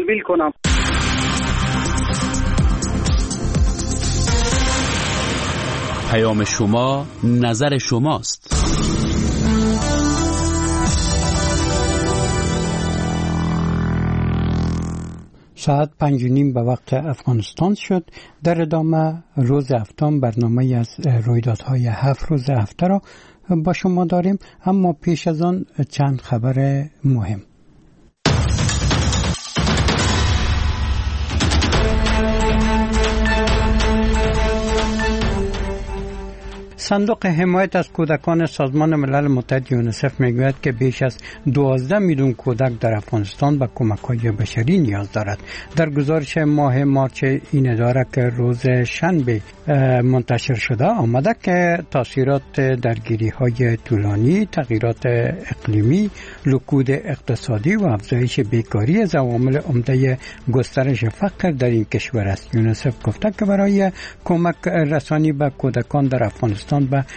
بیل کنم. پیام شما نظر شماست. ساعت 5:30 به وقت افغانستان شد. در ادامه روز هفتم برنامه از رویدادهای 7 روز هفته را با شما داریم، اما پیش از آن چند خبر مهم. صندوق حمایت از کودکان سازمان ملل متحد یونیسف میگوید که بیش از 12 میلیون کودک در افغانستان به کمک‌های بشری نیاز دارد. در گزارش ماه مارچ این اداره که روز شنبه منتشر شده آمده که تاثیرات درگیری‌های طولانی، تغییرات اقلیمی، رکود اقتصادی و افزایش بیکاری از عوامل عمده گسترش فقر در این کشور است. یونیسف گفته که برای کمک رسانی به کودکان در افغانستان به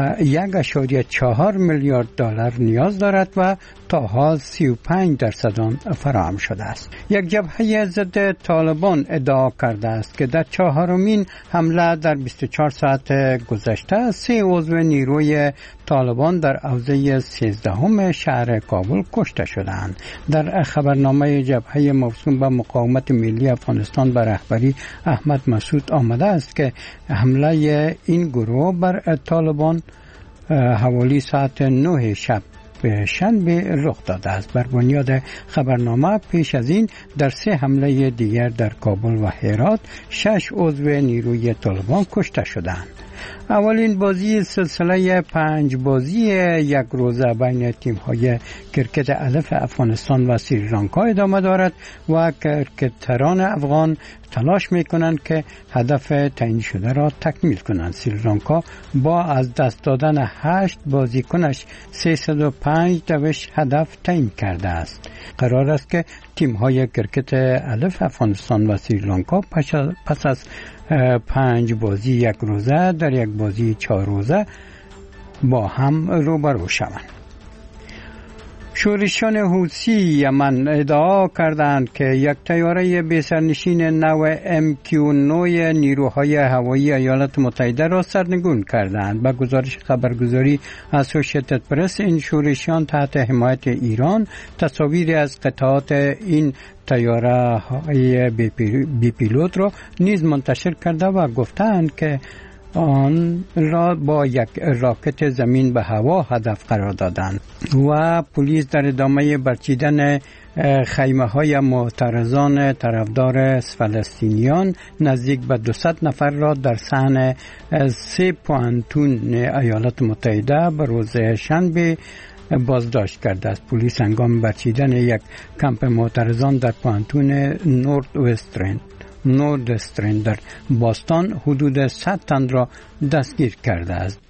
1.4 میلیارد دلار نیاز دارد و تا حال 35% آن فراهم شده است. یک جبهه ضد طالبان ادعا کرده است که در 4مین حمله در 24 ساعت گذشته 3 عضو نیروی طالبان در حوزه 13 شهر کابل کشته شدند. در خبرنامه جبهه موسوم به مقاومت ملی افغانستان به رهبری احمد مسعود آمده است که حمله این گروه بر طالبان حوالی ساعت 9 شب به شنبه رخ داده است. بر بنیاد خبرنامه پیش از این در 3 حمله دیگر در کابل و هرات 6 عضو نیروی طالبان کشته شدند. اولین بازی سلسله 5 بازی یک روزه بین تیم‌های کرکت الف افغانستان و سریلانکا ادامه دارد و کرکتران افغان تلاش می‌کنند که هدف تعیین شده را تکمیل کنند. سریلانکا با از دست دادن 8 بازیکنش 305 دوش هدف تعیین کرده است. قرار است که تیم‌های کرکت الف افغانستان و سریلانکا پس از 5 بازی یک روزه در یک بازی 4 روزه با هم روبرو شوند. شورشیان حوثی یمن ادعا کردند که یک طیاره بی‌سرنشین نو MQ-9 نیروهای هوایی ایالات متحده را سرنگون کردند. با گزارش خبرگزاری اسوسییتد پرس، این شورشیان تحت حمایت ایران تصاویری از قطعات این طیاره های بی پیلوت را نیز منتشر کرده و گفتند که آن را با یک راکت زمین به هوا هدف قرار دادند. و پلیس در ادامه برچیدن خیمه های معترضان طرفدار فلسطینیان نزدیک به 200 نفر را در صحن 3 پوانتون ایالات متحده به روز شنبه بازداشت کرده است. پلیس هنگام برچیدن یک کمپ معترضان در پوانتون نورد استرند در باستان حدود 100 تن را دستگیر کرده است.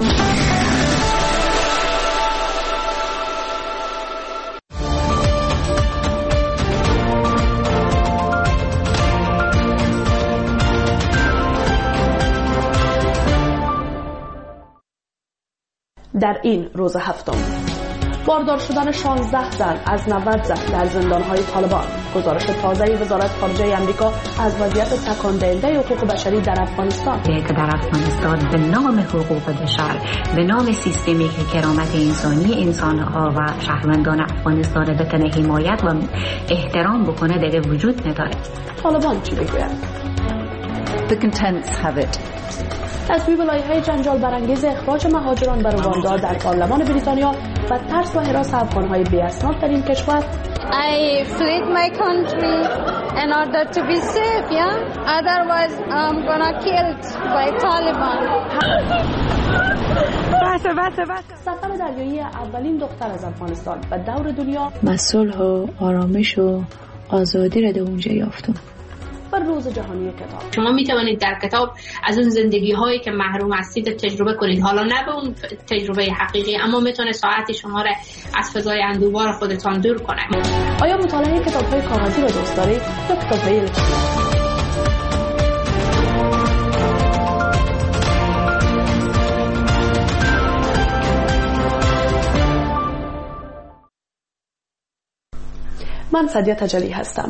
در این روز هفتم باردار شدن 16 زن از 90 زن در زندان‌های طالبان. گزارش تازه وزارت خارجه آمریکا از وضعیت تکان دهنده حقوق بشری در افغانستان که در افغانستان به نام حقوق بشر، به نام سیستمی که کرامت انسانی انسان‌ها و شهروندان افغانستان بتونه حمایت و احترام بکنه دیگه وجود نداره. طالبان چی میگویند؟ The contents have it. تصویب لایحه جنجال برانگیز اخراج مهاجران به رواندا در پارلمان بریتانیا و ترس و هراس افغان‌های بی‌اسناد در این کشور. I fled my country in order to be safe, yeah? Otherwise I'm gonna killed by Taliban. سفر دریایی اولین دختر از افغانستان به دور دنیا. صلح و آرامش و آزادی را در اونجا یافتم. و روز جهانی کتاب. شما می توانید در کتاب از اون زندگی هایی که محروم هستید تجربه کنید، حالا نه به اون تجربه حقیقی، اما میتونه ساعتی شما را از فضای اندوه‌بار خودتان دور کنه. آیا مطالعه کتاب‌های کاغذی را دوست دارید یا کتاب‌های الکترونیکی؟ من سدیه تجلی هستم.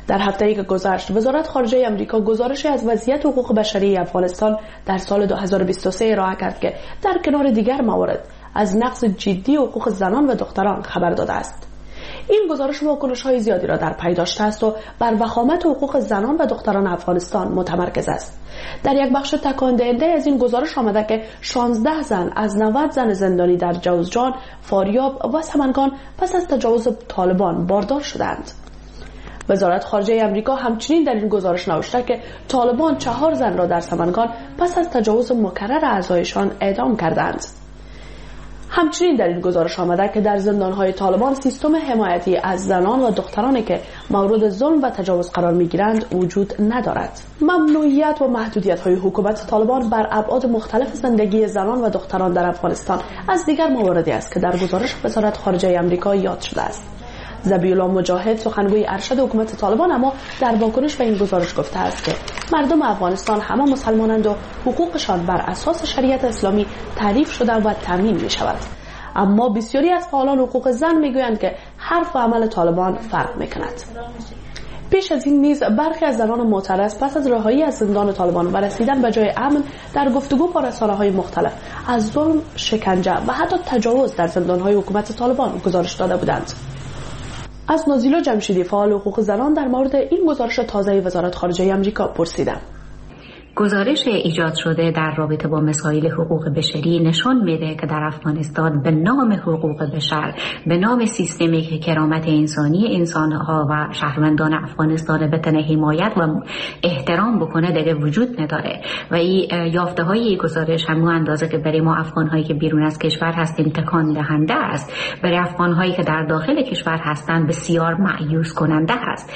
در هفته‌ای که گذشت وزارت خارجه آمریکا گزارشی از وضعیت حقوق بشری افغانستان در سال 2023 ارائه کرد که در کنار دیگر موارد از نقض جدی حقوق زنان و دختران خبر داده است. این گزارش واکنش‌های زیادی را در پی داشته است و بر وخامت حقوق زنان و دختران افغانستان متمرکز است. در یک بخش تکان دهنده از این گزارش آمده که 16 زن از 90 زن زندانی در جوزجان، فاریاب و سمنگان پس از تجاوز طالبان باردار شدند. وزارت خارجه آمریکا همچنین در این گزارش نوشته که طالبان 4 زن را در سمنگان پس از تجاوز مکرر اعضایشان اعدام کردند. همچنین در این گزارش آمده که در زندانهای طالبان سیستم حمایتی از زنان و دخترانی که مورد ظلم و تجاوز قرار میگیرند وجود ندارد. ممنوعیت و محدودیت‌های حکومت طالبان بر ابعاد مختلف زندگی زنان و دختران در افغانستان از دیگر مواردی است که در گزارش وزارت خارجه آمریکا یاد شده است. ذبیح الله مجاهد سخنگوی ارشد حکومت طالبان اما در واکنش به این گزارش گفته است که مردم افغانستان همه مسلمانند و حقوقشان بر اساس شریعت اسلامی تعریف شده و تامین می شود. اما بسیاری از فعالان حقوق زن می گویند که حرف و عمل طالبان فرق می کند. پیش از این نیز برخی از زنان معترض پس از رهایی از زندان طالبان و رسیدن به جای امن در گفتگو با رسانه‌های مختلف از ظلم، شکنجه و حتی تجاوز در زندان‌های حکومت طالبان گزارش داده بودند. از نازیلا جمشیدی فعال حقوق زنان در مورد این گزارش تازه وزارت خارجه آمریکا پرسیدم. گزارش ایجاد شده در رابطه با مسائل حقوق بشری نشان میده که در افغانستان به نام حقوق بشر، به نام سیستمی که کرامت انسانی انسانها و شهروندان افغانستان بتونه حمایت و احترام بکنه دیگه وجود نداره و این یافته های گزارش همون اندازه که برای ما افغان‌هایی که بیرون از کشور هستیم تکان دهنده است، برای افغان‌هایی که در داخل کشور هستند بسیار مایوس کننده است.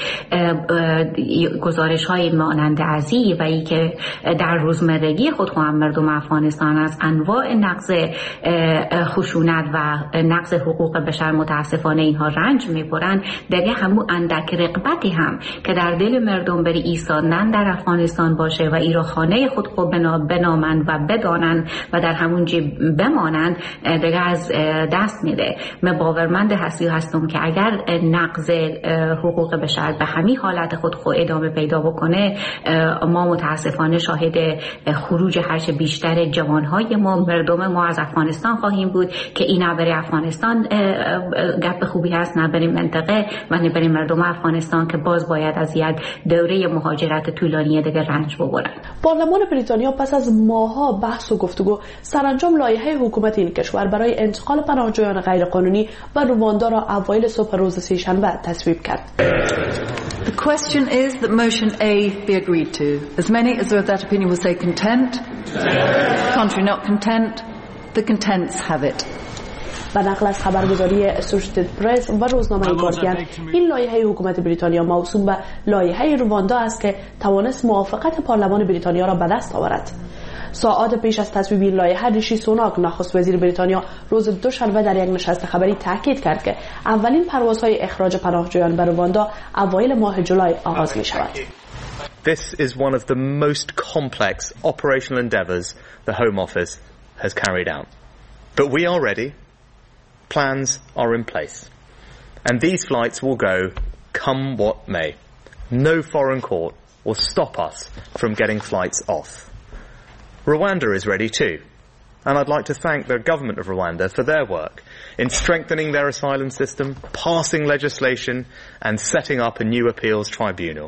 گزارش‌های مانند ازی و ای که در روزمرگی خود هم مردم افغانستان از انواع نقض خشونت و نقض حقوق بشر متاسفانه اینها رنج میبرند، دیگه همون اندک رغبتی هم که در دل مردم بری ایستادن در افغانستان باشه و ایرا خانه خود خود بنامند و بدانند و در همون جیب بمانند دیگه از دست میده. من باورمند هستم که اگر نقض حقوق بشر به همین حالت خود ادامه پیدا بکنه، ما متاسفانه شاهد خروج هرچه بیشتر جوانهای ما، مردم ما از افغانستان خواهیم بود که این نه برای افغانستان گپ خوبی هست، نه برای منطقه و نه برای مردم افغانستان که باز باید از یک دوره مهاجرت طولانی دیگه رنج ببرن. پارلمان بریتانیا پس از ماه‌ها بحث و گفتگو سرانجام لایحه حکومت این کشور برای انتقال پناهجویان غیرقانونی به رواندا را اوایل صبح روز سه‌شنبه تصویب کرد. The question is that motion A be agreed to. As many as are of that opinion will say content. Contrary not content. The contents have it. به نقل از خبرگزاری اسوشیتد پرس و روزنامه گاردین، این لایحه حکومت بریتانیا موسوم به لایحه رواندا است که توانست موافقت پارلمان بریتانیا را به دست آورد. ساعات پیش از تصویب این لایحه ریشی سوناک نخست وزیر بریتانیا روز دوشنبه در یک نشست خبری تاکید کرد که اولین پروازهای اخراج پناهجویان به رواندا اوایل ماه جولای آغاز می شود. This is one of the most complex operational endeavours the Home Office has carried out. But we are ready. Plans are in place. And these flights will go come what may. No foreign court will stop us from getting flights off. Rwanda is ready too, and I'd like to thank the government of Rwanda for their work in strengthening their asylum system, passing legislation and setting up a new appeals tribunal.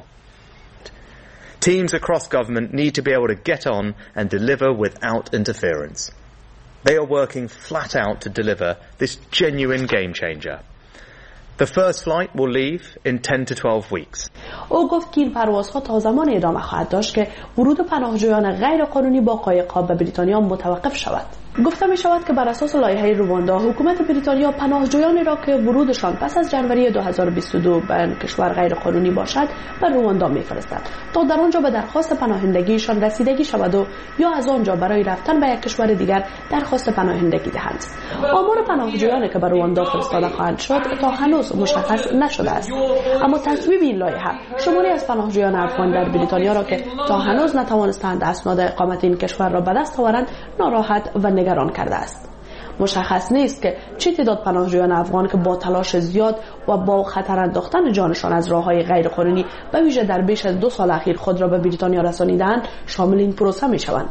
Teams across government need to be able to get on and deliver without interference. They are working flat out to deliver this genuine game changer. The first flight will leave in 10 to 12 weeks. او گفت که این پروازها تا زمان ادامه خواهد داشت که ورود پناهجویان غیر قانونی با قایق‌ها به بریتانیا متوقف شود. گفته می شود که بر اساس لایحه رواندا حکومت بریتانیا پناهجویانی را که ورودشان پس از جنوری 2022 به کشور غیر قانونی باشد به رواندا می‌فرستد تا در آنجا به درخواست پناهندگیشان رسیدگی شود و یا از آنجا برای رفتن به یک کشور دیگر درخواست پناهندگی دهند. آمار پناهجویانی که به رواندا فرستاده خواهند شد تا هنوز مشخص نشده است، اما تصویب این لایحه شماری از پناهجویان افغان در بریتانیا را که تا هنوز نتوانستند اسناد اقامت این کشور را به دست آورند ناراحت و نگران کرده است. مشخص نیست که چه تعداد پناهجویان افغان که با تلاش زیاد و با خطر انداختن جانشان از راه‌های غیرقانونی به ویژه در بیش از 2 سال اخیر خود را به بریتانیا رسانیدند شامل این پروسه می‌شوند.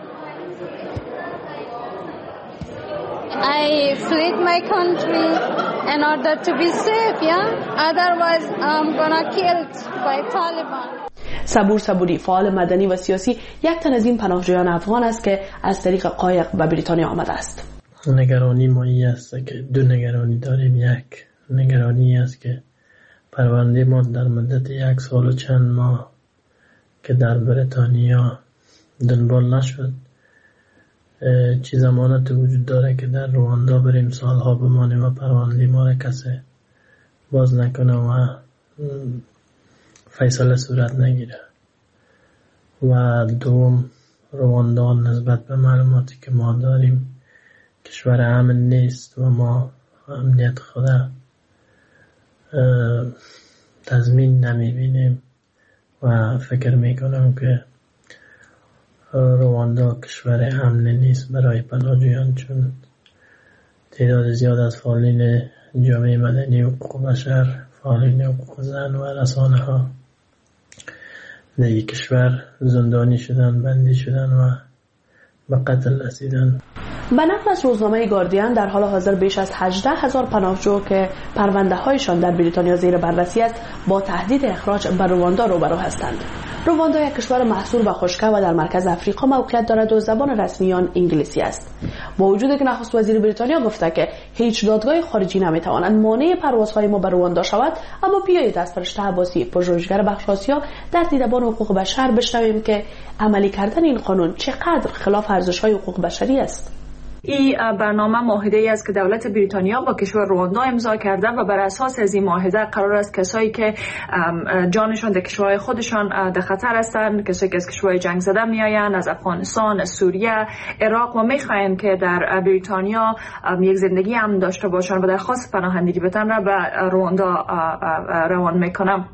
I fled my country in order to be safe, yeah? Otherwise I'm gonna killed by Taliban. صبوری فعال مدنی و سیاسی یک تن از این پناهجویان افغان است که از طریق قایق به بریتانیا آمده است. نگرانی ما این است که دو نگرانی داریم. یک نگرانی است که پرونده ما در مدت 1 سال و چند ماه که در بریتانیا دنبال نشد، چی ضمانت وجود داره که در رواندا بریم سالها بمانیم و پرونده ما را کسی باز نکنه و فیصله صورت نگیره. و دوم، رواندا نسبت به معلوماتی که ما داریم کشور امن نیست و ما امنیت خود تضمین نمیبینیم و فکر میکنم که رواندا کشور امن نیست برای پناهجویان، چون تعداد زیاد از فعالین جامعه مدنی و حقوق بشر، فعالین حقوق زن و رسانه ها در این کشور زندانی شدن، بندی شدن و به قتل رسیدن. به نقل از روزنامه گاردین در حال حاضر بیش از 18,000 پناهجو که پرونده هایشان در بریتانیا زیر بررسی است با تهدید اخراج به رواندا روبرو هستند. رواندا یک کشور محصور و خشک و در مرکز افریقا موقعیت دارد و زبان رسمی آن انگلیسی است. با وجود که نخست وزیر بریتانیا گفته که هیچ دادگاه خارجی نمیتواند مانع پروازهای ما به رواندا شود، اما بیایید از فرشته عباسی، پژوهشگر بخش آسیا در دیدبان حقوق بشر بشنویم که عملی کردن این قانون چقدر خلاف ارزش‌های حقوق بشری است. این برنامه معاهده‌ای است که دولت بریتانیا با کشور رواندا امضا کرده و بر اساس از این معاهده قرار است کسایی که جانشان در کشورهای خودشان در خطر هستند، کسایی که از کشورهای جنگ زده میآیند، از افغانستان، از سوریه، عراق و میخواهند که در بریتانیا یک زندگی امن داشته باشند و درخواست پناهندگی بدن را به رواندا روان میکنم.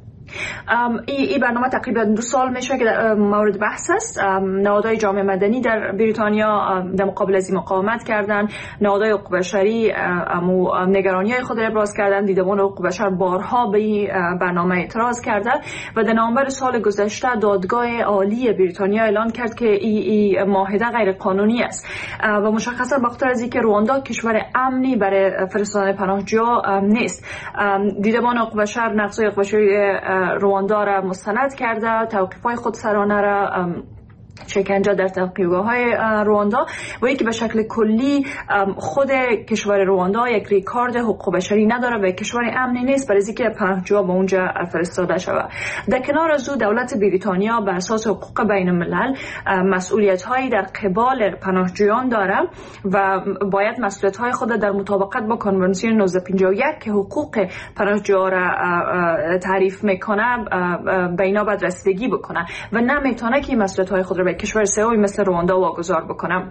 این برنامه تقریبا 2 سال میشه که مورد بحث است. نهادهای جامعه مدنی در بریتانیا در مقابل از این مقاومت کردند، نهادهای حقوق بشری نگرانی‌های خود را ابراز کردند، دیدبان حقوق بشر بارها به این برنامه اعتراض کرده و در نوامبر سال گذشته دادگاه عالی بریتانیا اعلان کرد که این معاهده غیر قانونی است و مشخصا بخاطر از اینکه رواندا کشور امنی برای فرستادن پناهجو نیست. دیدبان حقوق بشر نقض حقوق بشری رواندا را مستند کرده، توقیف‌های خودسرانه را شکنجه در توقیفگاه‌های رواندا و اینکه به شکل کلی خود کشور رواندا یک ریکارد حقوق بشری نداره و کشور امنی نیست برای اینکه پناهجوها به اونجا فرستاده شود. در کنار از او دولت بریتانیا بر اساس حقوق بین الملل مسئولیت‌هایی در قبال پناهجویان داره و باید مسئولیت‌های خود در مطابقت با کنوانسیون 1951 که حقوق پناهجوها را تعریف میکنه به اینا باید رسیدگی بکنه و نمیتونه که مسئولیت‌های خود به کشور سومی مثل رواندا واگذار بکنم.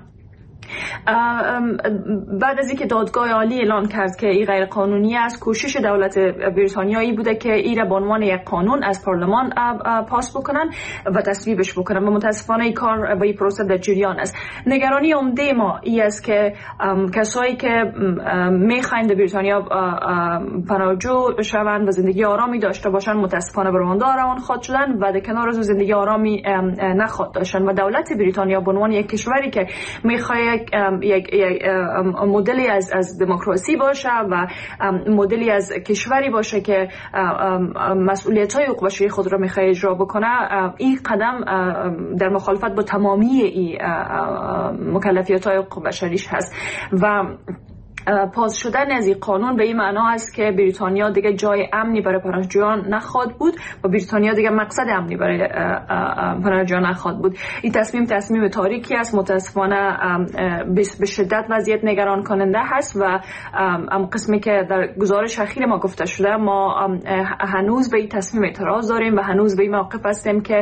بعد از اینکه دادگاه عالی اعلان کرد که این غیر قانونی است، کوشش دولت بریتانیایی بوده که این را به عنوان یک قانون از پارلمان پاس بکنن و تصویبش بکنن و متاسفانه این کار و این پروسه در جریان است. نگرانی عمده ما این است که کسایی که میخواین در بریتانیا پناهجو شوند و زندگی آرامی داشته باشن متاسفانه به رواندا روان خواهد شدن و در کنار از زندگی آرامی نخواهد داشتن و دولت بریتانیا به عنوان یک کشوری که میخواد یک مدلی از دموکراسی باشه و مدلی از کشوری باشه که مسئولیت‌های حقوق بشری خود را می‌خواد اجرا بکنه، این قدم در مخالفت با تمامی این مکلفیت‌های حقوق بشریش هست و پاس شدن از این قانون به این معنا است که بریتانیا دیگه جای امنی برای پناهجویان نخواهد بود و بریتانیا دیگه مقصد امنی برای پناهجویان نخواهد بود. این تصمیم تاریکی است، متاسفانه به شدت وضعیت نگران کننده هست و قسمی که در گزارش اخیر ما گفته شده ما هنوز به این تصمیم اعتراض داریم و هنوز به این موقف هستیم که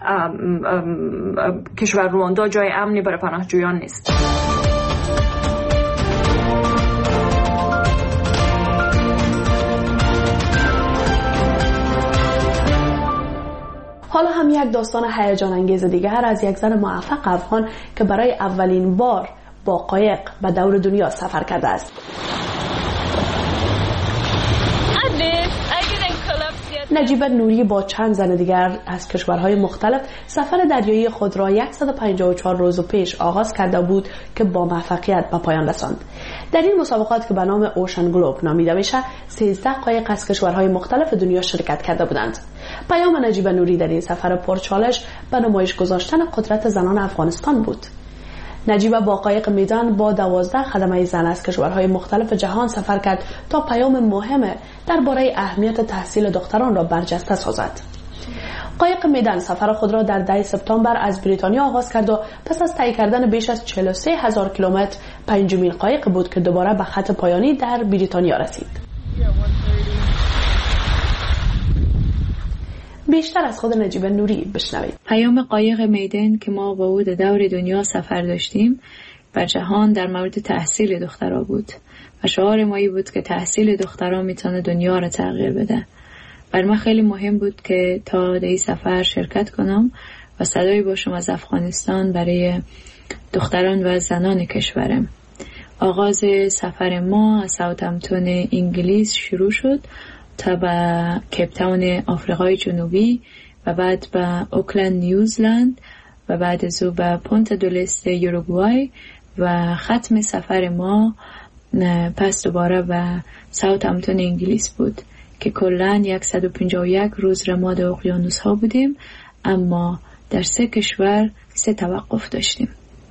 کشور رواندا جای امنی برای پناهجویان نیست. حالا هم یک داستان هیجان انگیز دیگر از یک زن موفق افغان که برای اولین بار با قایق به دور دنیا سفر کرده است. نجیبه نوری با چند زن دیگر از کشورهای مختلف سفر دریایی خود را 154 روز پیش آغاز کرده بود که با موفقیت به پایان رساند. در این مسابقات که به نام اوشن گلوب نامیده میشه 13 قایق از کشورهای مختلف دنیا شرکت کرده بودند. پیام نجیبه نوری در این سفر پرچالش به نمایش گذاشتن قدرت زنان افغانستان بود. نجیبه با قایق میدان با 12 خدمه زن از کشورهای مختلف جهان سفر کرد تا پیام مهم درباره اهمیت تحصیل دختران را برجسته سازد. قایق میدان سفر خود را در 10 سپتامبر از بریتانیا آغاز کرد و پس از طی کردن بیش از 43,000 کیلومتر پنجمین قایق بود که دوباره به خط پایانی در بریتانیا رسید. بیشتر از خود نجیبه نوری بشنوید. پیام قایق میدان که ما با او در دور دنیا سفر داشتیم بر جهان در مورد تحصیل دخترها بود و شعار مایی بود که تحصیل دخترها میتونه دنیا را تغییر بده. بر من خیلی مهم بود که تا در این سفر شرکت کنم و صدایی باشم از افغانستان برای دختران و زنان کشورم. آغاز سفر ما از ساوثهمپتون انگلیس شروع شد تا به کیپ تاون آفریقای جنوبی و بعد به اوکلند نیوزلند و بعد از او به پونتا دو este یوروگوای و ختم سفر ما پس دوباره به ساوثهمپتون انگلیس بود که کلاً 151 روز را ما در اقیانوس ها بودیم، اما در 3 کشور 3 توقف داشتیم.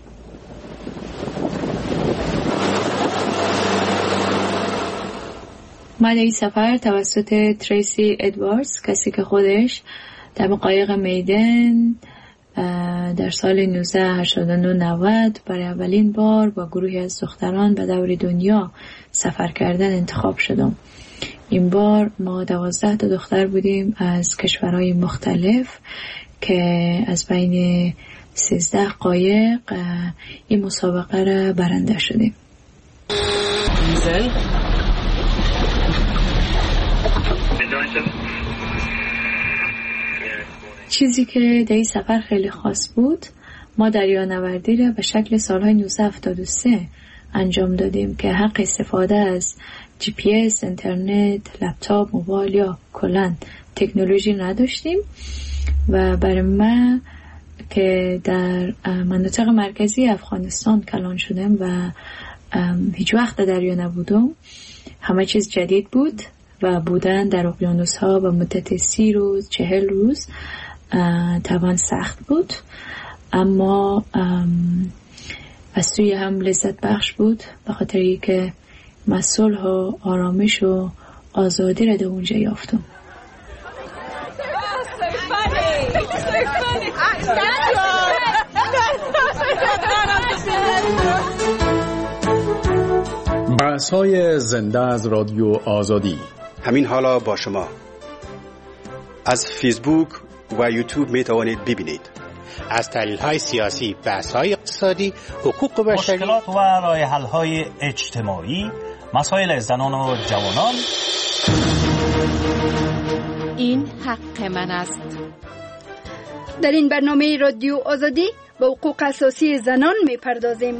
ما در این سفر توسط تریسی ادواردز، کسی که خودش در قایق میدان در سال 1989 برای اولین بار با گروهی از دختران به دور دنیا سفر کردن انتخاب شدم. این بار ما 12 تا دختر بودیم از کشورهای مختلف که از بین 13 قایق این مسابقه را برنده شدیم. چیزی که در این سفر خیلی خاص بود، ما دریانوردی را به شکل سالهای 1973 انجام دادیم که حق استفاده از GPS، اینترنت، لپتاپ، موبایل یا کلاً تکنولوژی نداشتیم و برای من که در مناطق مرکزی افغانستان کلان شدم و هیچ وقت دریا نبودم، همه چیز جدید بود و بودن در اقیانوس ها به مدت 30 روز 40 روز طبعا سخت بود، اما از سوی هم لذت بخش بود به خاطر اینکه صلح و آرامش و آزادی را در اونجا یافتم. بحث‌های زنده از رادیو آزادی همین حالا با شما از فیسبوک و یوتیوب می توانید ببینید. از تحلیل‌های سیاسی، بحث‌های اقتصادی، حقوق بشری، مشکلات و راه‌حل‌های اجتماعی، مسائل زنان و جوانان. این حق من است. در این برنامه رادیو آزادی به حقوق اساسی زنان می‌پردازیم.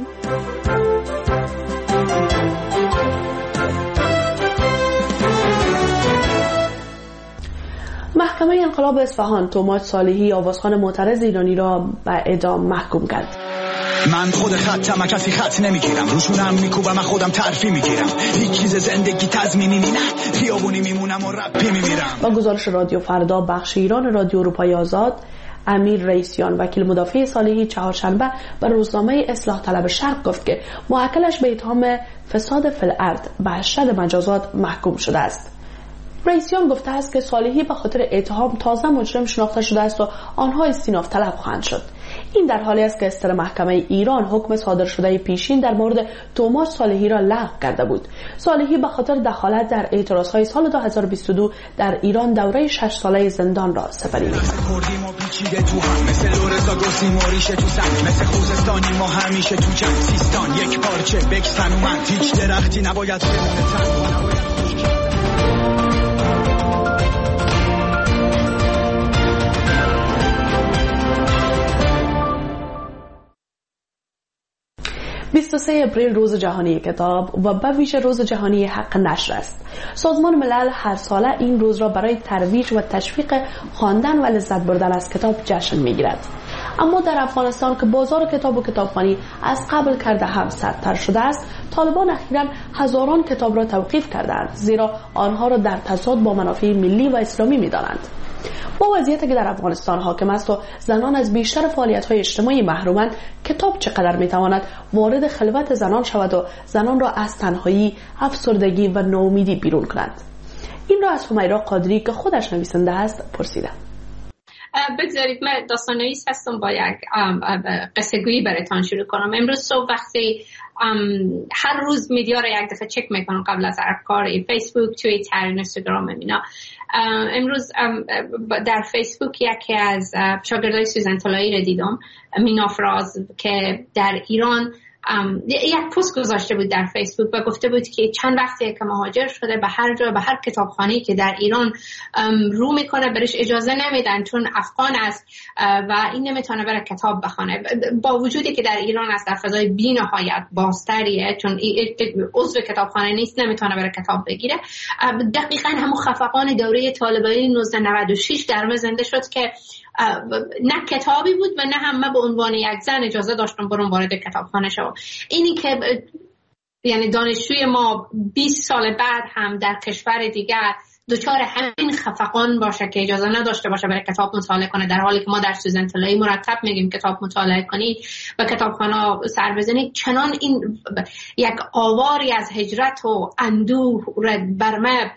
محکمه انقلاب اصفهان توماج صالحی آوازخوان معترض ایرانی را به اعدام محکوم کرد. من خود خطم کسی خط نمیگیرم، روشونم میکوبم، من خودم ترفی میگیرم، هیچ چیز زندگی تضمینی نه، خیابونی میمونم و رپی میمیرم. با گزارش رادیو فردا بخش ایران رادیو اروپای آزاد، امیر رئیسیان وکیل مدافع صالحی چهارشنبه به روزنامه اصلاح طلب شرق گفت که موکلش به اتهام فساد فی الارض به ارشد مجازات محکوم شده است. رئیسیان گفته است که صالحی به خاطر اتهام تازه مجرم شناخته شده است و آنها استیناف طلب خواهند شد. این در حالی است که استر محکمه ایران حکم صادر شده پیشین در مورد توماج صالحی را لغو کرده بود. صالحی به خاطر دخالت در اعتراضهای سال 2022 در ایران دوره 6 ساله زندان را سپری کرد. مثل لورزا گرسیم و ریشه تو سن، مثل خوزستانی ما همیشه تو جنگ، سیستان یک پارچه بکسن و من هیچ درختی نباید بمونه تنها. 23 اپریل روز جهانی کتاب و به ویژه روز جهانی حق نشر است. سازمان ملل هر ساله این روز را برای ترویج و تشویق خواندن و لذت بردن از کتاب جشن میگیرد. اما در افغانستان که بازار کتاب و کتابخوانی از قبل کرده هم سردتر شده است، طالبان اخیراً هزاران کتاب را توقیف کردند، زیرا آنها را در تضاد با منافع ملی و اسلامی می‌دانند. با وضعیتی که در افغانستان حاکم است و زنان از بیشتر فعالیت‌های اجتماعی محرومند، کتاب چقدر می‌تواند وارد خلوت زنان شود و زنان را از تنهایی، افسردگی و ناامیدی بیرون کند؟ این را از همیرا قادری که خودش نویسنده است پرسیدم. بگذارید من داستان‌نویس هستم، با یک قصه گویی براتون شروع کنم. امروز صبح وقتی هر روز میدیا را یک دفعه چک میکنم قبل از هر کاری، فیسبوک، توییتر، اینستاگرام اینا. امروز در فیسبوک یکی از شاگردای سوزن طلایی را دیدم، مینا فراز، که در ایران یک پست گذاشته بود در فیسبوک و گفته بود که چند وقتیه که مهاجر شده، به هر جا، به هر کتابخانه‌ای که در ایران رو میکنه برش اجازه نمیدن چون افغان است و این نمیتونه بره کتاب بخونه، با وجودی که در ایران است در فضای بی‌نهایت بازتریه، چون عضو کتابخانه نیست نمیتونه بره کتاب بگیره. دقیقاً همون خفقان دوره طالبانی 1996 در من زنده شد که نه کتابی بود و نه هم من به عنوان یک زن اجازه داشتم برم وارد کتابخانه شوم. اینی که یعنی دانشجوی ما 20 سال بعد هم در کشور دیگر دچار همین خفقان باشه که اجازه نداشته باشه برای کتاب مطالعه کنه، در حالی که ما در سوزن طلایی مرتب میگیم کتاب مطالعه کنی و کتابخانه سر بزنید، چنان این یک آواری از هجرت و اندوه بر من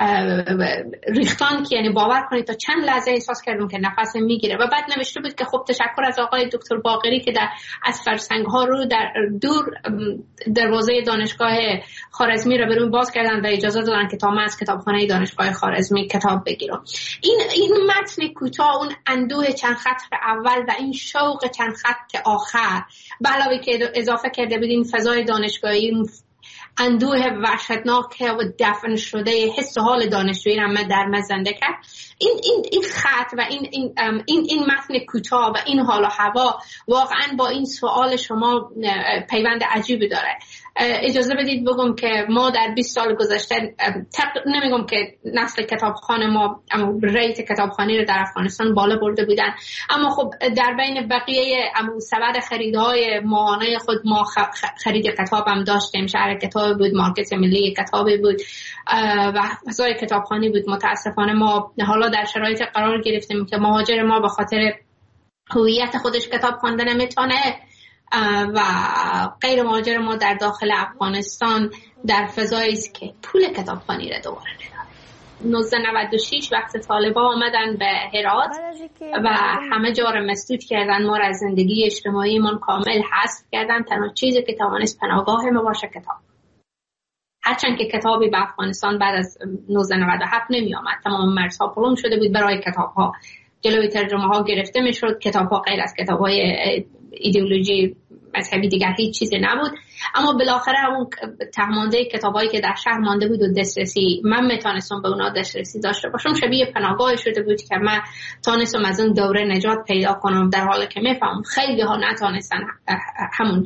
ریختان که یعنی باور کنید تا چند لحظه احساس کردم که نفس میگیره. و بعد نوشته بود که خب تشکر از آقای دکتر باقری که از فرسنگ ها رو در دور دروازه دانشگاه خوارزمی رو برون باز کردن و اجازه دادن که تا من از کتابخانه دانشگاه خوارزمی کتاب بگیرم. این متن کوتاه، اون اندوه چند خط اول و این شوق چند خط آخر، به علاوه که اضافه کرده بود این فضای دانشگاهی، اندوه وحشتناک و دفن شده حس و حال دانشجویی را در من زنده کرد. این خط و این متن کوتاه و این حال و هوا واقعا با این سوال شما پیوند عجیبی داره. اجازه بدید بگم که ما در 20 سال گذشته نمیگم که نسل کتابخانه ما ریت کتابخانی رو در افغانستان بالا برده بودن، اما خب در بین بقیه سبد خریدهای ماهانه خود ما خرید کتاب هم داشتیم. شهر کتاب بود، مارکت ملی کتابی بود و فضای کتابخانی بود. متاسفانه ما حالا در شرایط قرار گرفتیم که مهاجر ما به خاطر هویت خودش کتاب خواندن نمیتونه و غیر مهاجر ما در داخل افغانستان در فضایی است که پول کتابخوانی را دوباره نداره. 1996 وقت طالبان آمدن به هرات و همه جا را مسدود کردن، ما را از زندگی اجتماعی من کامل حذف کردن. تنها چیزی که توانست پناهگاه ما باشه کتاب. هرچند که کتابی به افغانستان بعد از 1997 نمی آمد، تمام مرزها پلم شده بود برای کتاب ها، جلوی ترجمه ها گرفته می شد، کتاب ها غیر از کتاب های ایدئولوژی مذهبی دیگر هیچ چیزی نبود. اما بالاخره همون تهمانده کتابایی که در شهر مانده بود و دسترسی من میتونستم به اونا دسترسی داشته باشم، شبیه پناهگاه شده بود که من تونستم از اون دوره نجات پیدا کنم، در حالی که میفهمم خیلی ها نتونستن همون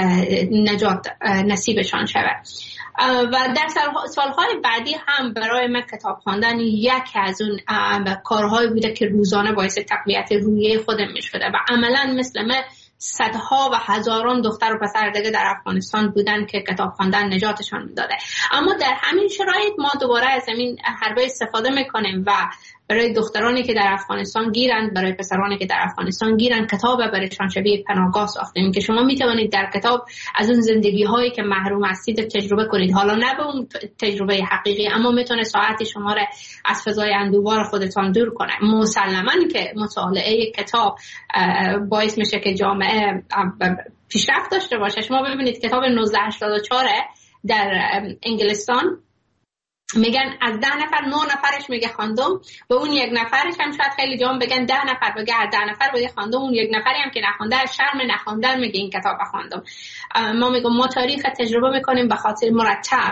نجات نصیبشان شود. و در سالهای بعدی هم برای من کتاب خواندن یکی از اون کارهایی بوده که روزانه باعث تقویت روحیه خودم میشده و عملا مثل من صدها و هزاران دختر و پسر دیگه در افغانستان بودن که کتاب خواندن نجاتشان میداده. اما در همین شرایط ما دوباره از همین حربه استفاده میکنیم و برای دخترانی که در افغانستان گیرند، برای پسرانی که در افغانستان گیرند، کتاب برایشان شبیه پناهگاه ساختیم که شما میتوانید در کتاب از اون زندگی هایی که محروم هستید تجربه کنید. حالا نه به اون تجربه حقیقی، اما میتونه ساعتی شما را از فضای اندوه‌بار خودتان دور کنه. مسلماً که مطالعه کتاب باعث میشه که جامعه پیشرفت داشته باشه. شما ببینید کتاب 1984 در انگلستان میگن از 10 نفر 9 نفرش میگه خواندم و اون یک نفرش هم شاید خیلی جام بگن 10 نفر بگه 10 نفر بگه خواندم، اون یک نفری هم که نخونده از شرم نخوندن میگه این کتاب خواندم. ما میگم ما تاریخ تجربه میکنیم به خاطر مرتب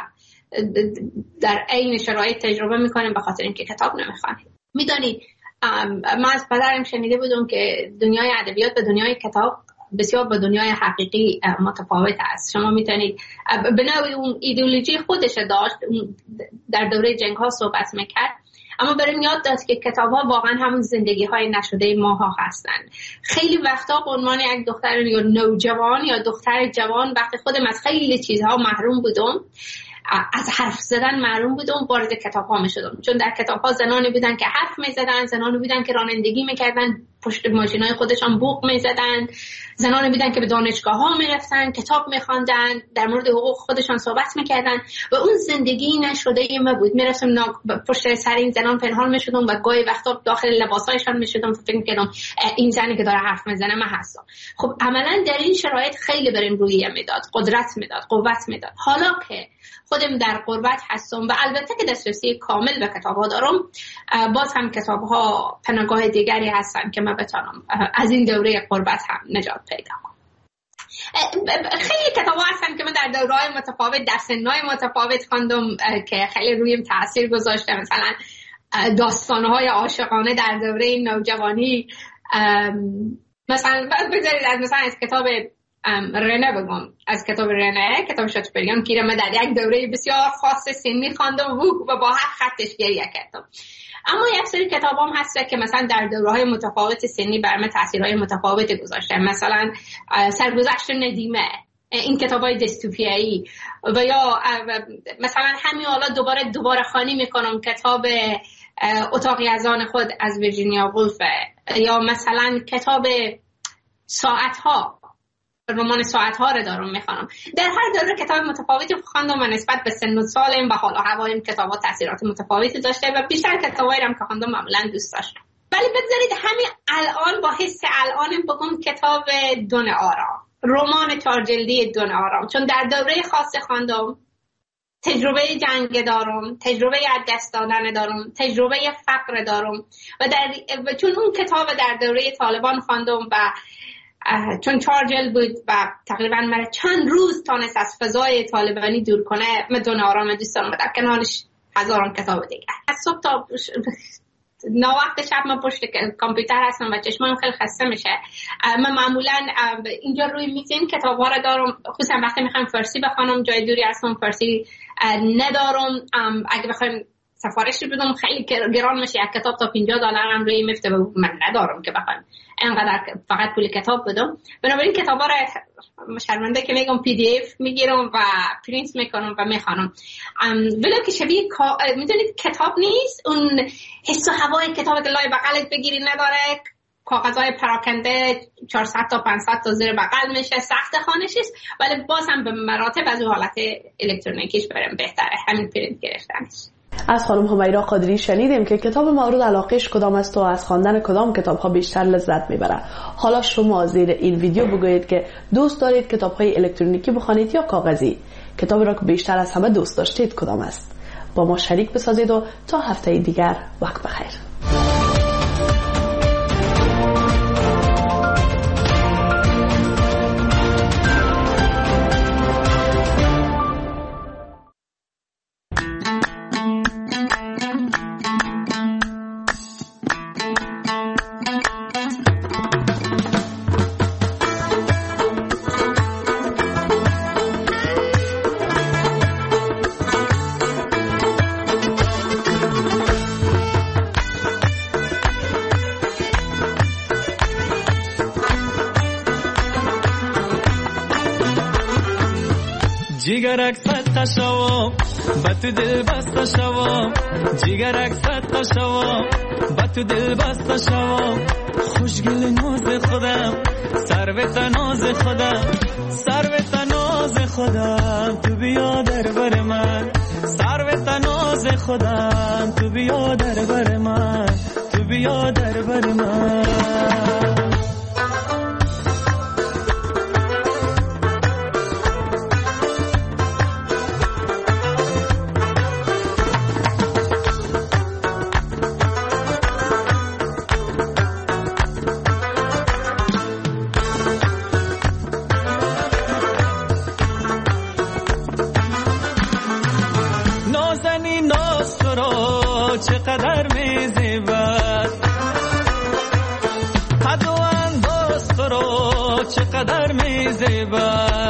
در عین شرایط تجربه میکنیم به خاطر اینکه کتاب نمیخوانیم. میدونید من از پدرم شنیده بودم که دنیای ادبیات به دنیای کتاب بسیار با دنیای حقیقی متفاوت است. شما میتونید به نوعی اون ایدئولوژی خودش داشت، در دوره جنگ ها صحبت میکرد، اما برام یاد داد که کتاب ها واقعا همون زندگی های نشده ماها هستند. خیلی وقتا به عنوان یک دختر یا نوجوان یا دختر جوان وقتی خودم از خیلی چیزها محروم بودم، از حرف زدن محروم بودم، وارد کتاب ها می شدم، چون در کتاب ها زنانی بودن که حرف می زدن، زنانی بودن که رانندگی می کردن، پشت ماشین های خودشان بوق می زدن، زنانی بودن که به دانشگاه ها می رفتن، کتاب می خواندن، در مورد حقوق خودشان صحبت می کردن و اون زندگی نشده ما بود. می رفتم پشت سر این زنان پنهان می شدم و گاهی وقتا داخل لباسایشان می شدم، فکر می کردم این زنی که داره حرف می زنه من هستم. خب عملا در این شرایط خیلی برام روحیه میداد، قدرت میداد، قوت میداد. حالا که خودم در غربت هستم و البته که دسترسی کامل به کتاب‌ها دارم، باز هم کتاب‌ها پناهگاه دیگری هستن که من بتونم از این دوره غربت هم نجات پیدا کنم. خیلی کتاب‌ها هستن که من در دوره‌های متفاوت، در سن‌های متفاوت خواندم که خیلی رویم تاثیر گذاشته. مثلا داستان‌های عاشقانه در دوره نوجوانی، مثلا بگذارید از کتاب رنه بگم، از کتاب رنه، کتاب شاتوپریان که من در یک دوره بسیار خاص سنی خواندم و با هر خطش گریه کردم. اما یک سری کتاب هم هست که مثلا در دوره‌های متفاوت سنی بر من تاثیرهای متفاوتی گذاشته. مثلا سرگذشت ندیمه، این کتابای دیستوپیایی، و یا مثلا همین حالا دوباره خوانی میکنم کتاب اتاقی از آن خود از ویرجینیا وولف، یا مثلا کتاب ساعت‌ها، رمان ساعت‌ها رو دارم میخوانم. در هر دوره کتاب متفاوتی خواندم و نسبت به سن و سالم و حال و هوایم کتاب‌ها تاثیرات متفاوتی داشته و بیشتر کتابایی هم که خواندم معمولاً دوست داشتم. ولی بگذارید همین الان با حس الانم بگم کتاب دون آرام، رمان 4 جلدی دون آرام، چون در دوره خاص خواندم، تجربه جنگ دارم، تجربه از دست دادن دارم، تجربه فقر دارم و چون اون کتاب در دوره طالبان خواندم و چون 4 جلد بود و تقریبا من چند روز تانست از فضای طالبانی دور کنه، من دون آرام دوست دارم و در کنارش هزاران کتاب دیگه. از صبح تا وقت شب من پشت کامپیوتر هستم و چشمم خیلی خسته میشه. من معمولا اینجا روی میز این کتاب‌ها رو دارم، خصوصا وقتی میخوام فارسی بخونم، جای دوری هستم فارسی ندارم. اگه بخوام سفارش بدم خیلی گران میشه، یک کتاب تا $50 هم روی میفته و من ندارم که بخوام اینقدر فقط پول کتاب بدم. بنابراین کتابا رو شرمنده که میگم PDF میگیرم و پرینت میکنم و میخوانم. ولی که شبیه میدونید کتاب نیست، اون حس و هوای کتاب که لای بغلت بگیری نداره، کاغذهای پراکنده 400 تا 500 تا زیر بغل میشه، سخت خوانش است، ولی باز هم به مراتب از اون حالت الکترونیکیش برام بهتره همین پرینت گرفتنش. از خانم همیرا قادری شنیدیم که کتاب مورد علاقهش کدام است و از خواندن کدام کتاب‌ها بیشتر لذت میبره. حالا شما زیر این ویدیو بگویید که دوست دارید کتاب‌های الکترونیکی بخوانید یا کاغذی. کتابی را که بیشتر از همه دوست داشتید کدام است؟ با ما شریک بسازید و تا هفته دیگر وقت بخیر. جیگرک صد قشوا با تو دل بسته شوا، جیگرک صد قشوا با تو دل بسته شوا، خوشگل ناز خودم سروت ناز خودم، سروت ناز خودم تو بیا در بر من، سروت ناز خودم تو بیا در بر من، تو بیا در بر من. چقدر میزیبد چقدر میزیبد